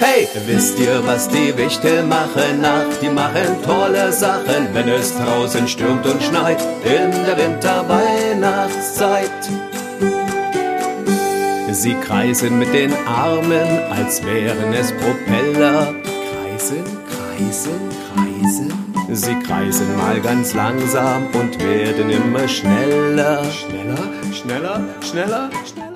Hey, wisst ihr, was die Wichtel machen? Ach, die machen tolle Sachen, wenn es draußen stürmt und schneit, in der Winterweihnachtszeit. Sie kreisen mit den Armen, als wären es Propeller. Kreisen, kreisen, kreisen. Sie kreisen mal ganz langsam und werden immer schneller. Schneller, schneller, schneller, schneller.